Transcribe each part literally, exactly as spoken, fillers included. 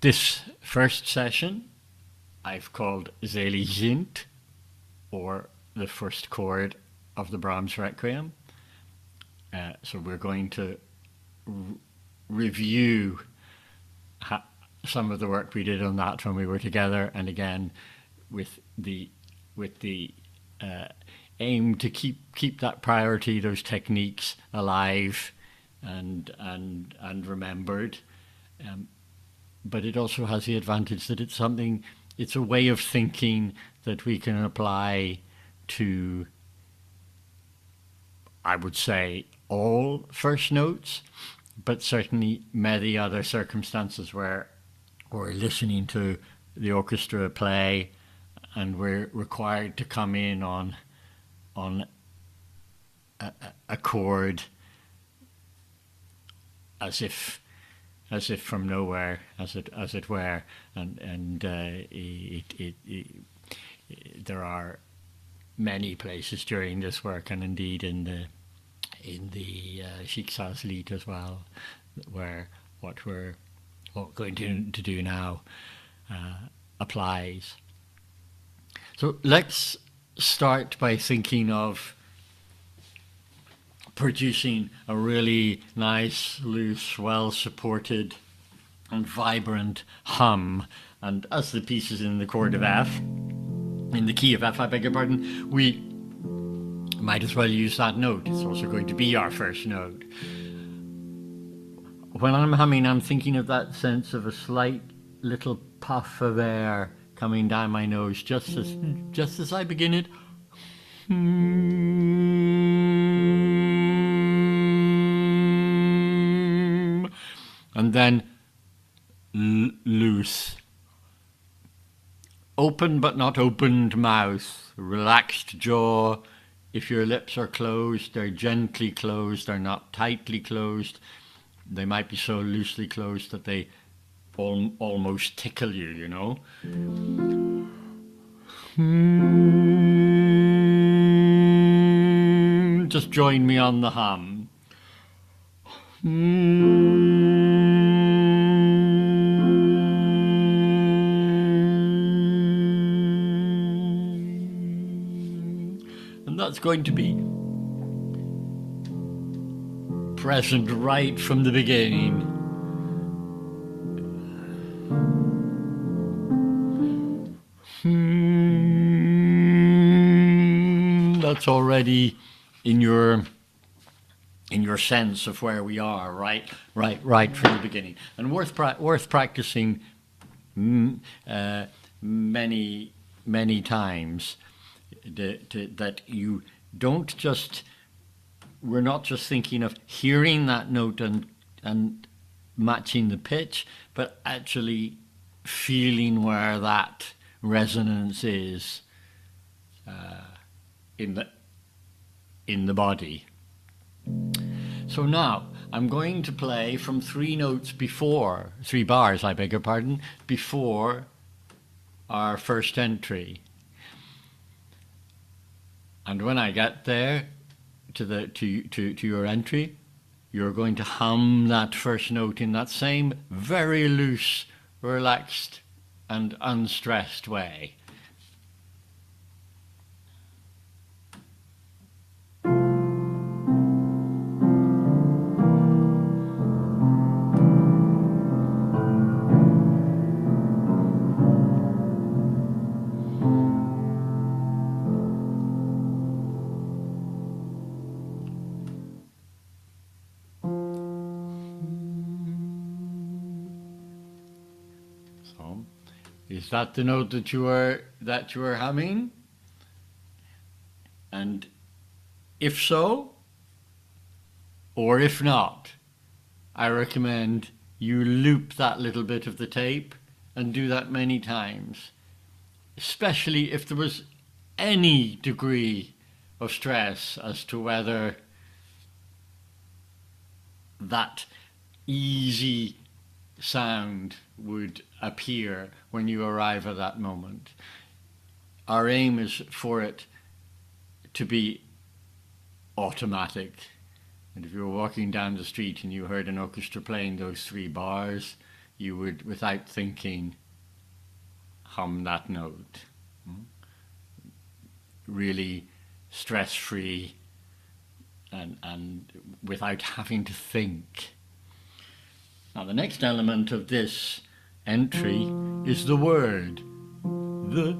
This first session I've called Selig, or the first chord of the Brahms Requiem. Uh, so we're going to r- review ha- some of the work we did on that when we were together, and again with the with the uh, aim to keep keep that priority, those techniques alive and and and remembered. Um, but it also has the advantage that it's something, it's a way of thinking that we can apply to, I would say, all first notes, but certainly many other circumstances where we're listening to the orchestra play and we're required to come in on on a, a chord as if as if from nowhere, as it as it were, and and uh, it, it, it, it, there are many places during this work, and indeed in the in the uh, Schicksalslied as well, where what we're what we're going to, to do now uh, applies. So let's start by thinking of producing a really nice, loose, well-supported and vibrant hum. And as the piece is in the chord of F, in the key of F, I beg your pardon, we might as well use that note. It's also going to be our first note. When I'm humming, I'm thinking of that sense of a slight little puff of air coming down my nose just as just as I begin it. And then l- loose. Open but not opened mouth, relaxed jaw. If your lips are closed, they're gently closed, they're not tightly closed. They might be so loosely closed that they al- almost tickle you, you know. Just join me on the hum. And that's going to be present right from the beginning. That's already in your in your sense of where we are, right, right, right from the beginning, and worth pra- worth practicing mm, uh, many many times. The, to, that you don't just we're not just thinking of hearing that note and and matching the pitch, but actually feeling where that resonance is uh, in the in the body. So now I'm going to play from three notes before, three bars, I beg your pardon, before our first entry. And when I get there to the to to to your entry, you're going to hum that first note in that same very loose, relaxed, and unstressed way. Is that the note that you are that you are humming? And if so, or if not, I recommend you loop that little bit of the tape and do that many times, especially if there was any degree of stress as to whether that easy sound would appear when you arrive at that moment. Our aim is for it to be automatic. And if you were walking down the street and you heard an orchestra playing those three bars, you would, without thinking, hum that note. Really stress-free and, and without having to think. Now the next element of this entry is the word. The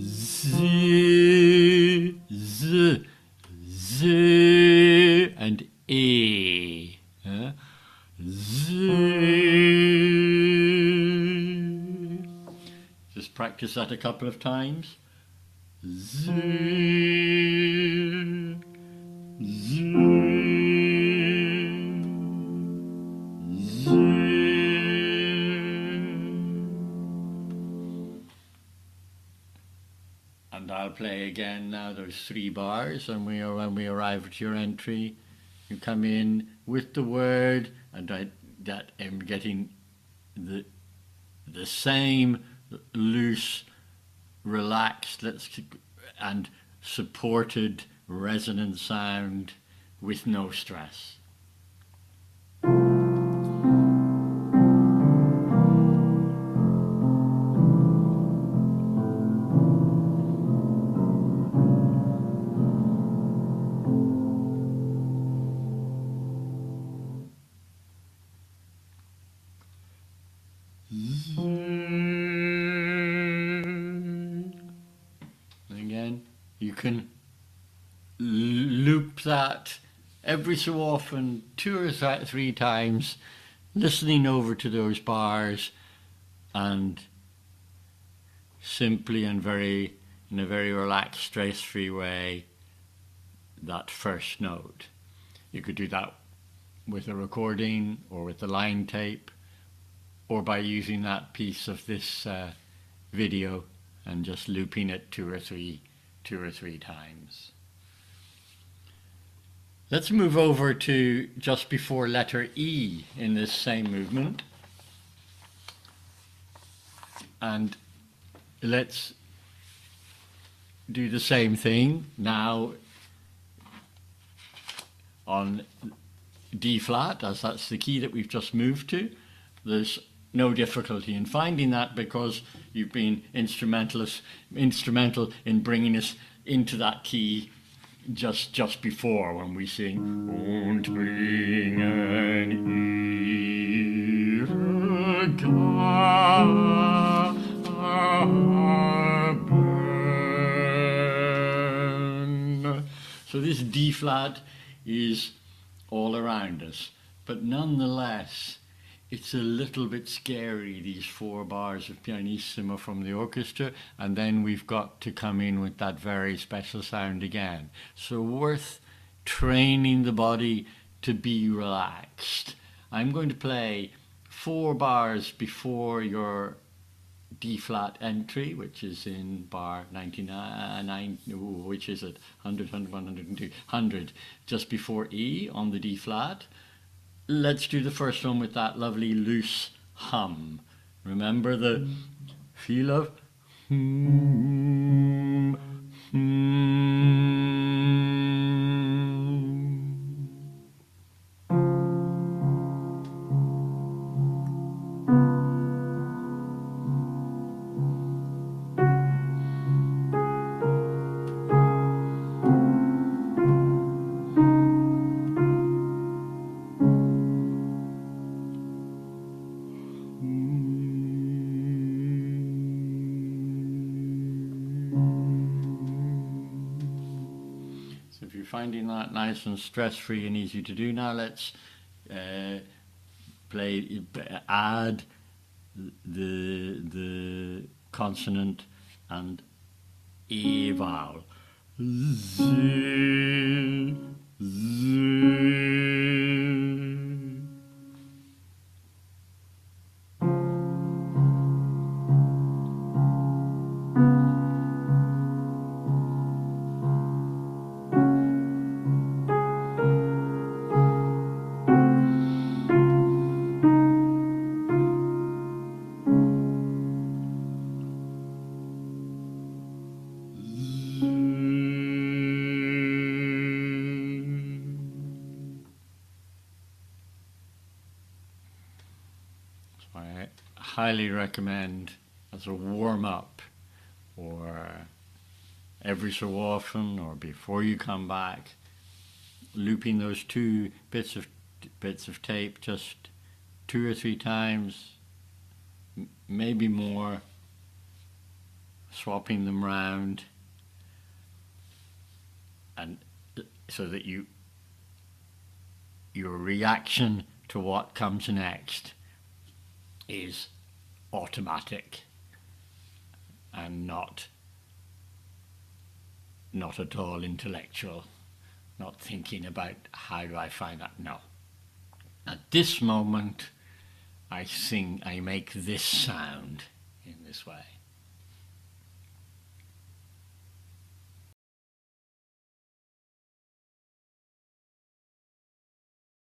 z, z, z, and e. Uh, z. Just practice that a couple of times. Z, z, z. And I'll play again now. There's three bars, and we are, when we arrive at your entry, you come in with the word, and I that am getting the the same loose, relaxed, let's and supported resonant sound with no stress. Again, you can loop that every so often, two or th three times, listening over to those bars, and simply and very, in a very relaxed, stress-free way, that first note. You could do that with a recording or with the line tape, or by using that piece of this uh, video and just looping it two or three, two or three times. Let's move over to just before letter E in this same movement. And let's do the same thing now on D flat, as that's the key that we've just moved to. There's no difficulty in finding that because you've been instrumental instrumental in bringing us into that key just just before, when we sing "Und bringen ihre Gaben." So this D flat is all around us, but nonetheless it's a little bit scary, these four bars of pianissimo from the orchestra, and then we've got to come in with that very special sound again. So worth training the body to be relaxed. I'm going to play four bars before your D flat entry, which is in bar ninety-nine, ooh, which is it, one hundred, one hundred, one hundred two, one hundred, just before E on the D flat. Let's do the first one with that lovely loose hum. Remember the feel of hmm, hmm. If you're finding that nice and stress-free and easy to do now, let's uh, play, add the, the consonant and E vowel. Z, z. highly recommend as a warm-up, or every so often, or before you come back, looping those two bits of bits of tape just two or three times, m- maybe more, swapping them round, and so that you your reaction to what comes next is automatic and not not at all intellectual, not thinking about how do I find that. No. At this moment, I sing, I make this sound in this way.